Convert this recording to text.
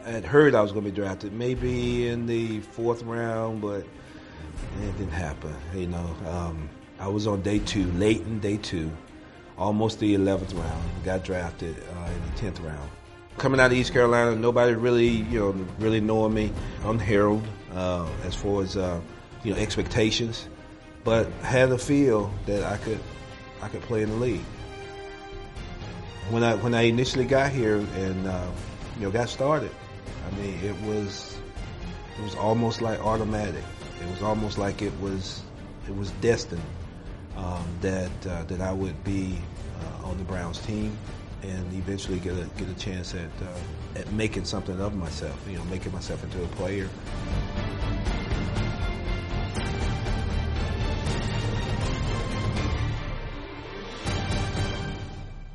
had heard I was going to be drafted maybe in the 4th round, but it didn't happen. I was on day 2, late in day 2, almost the 11th round. Got drafted in the 10th round. Coming out of East Carolina, nobody really, really knowing me on Herald as far as expectations, but had a feel that I could play in the league. When I initially got here and got started, I mean it was almost like automatic. It was almost like it was destined that I would be on the Browns team and eventually get a chance at making something of myself, making myself into a player.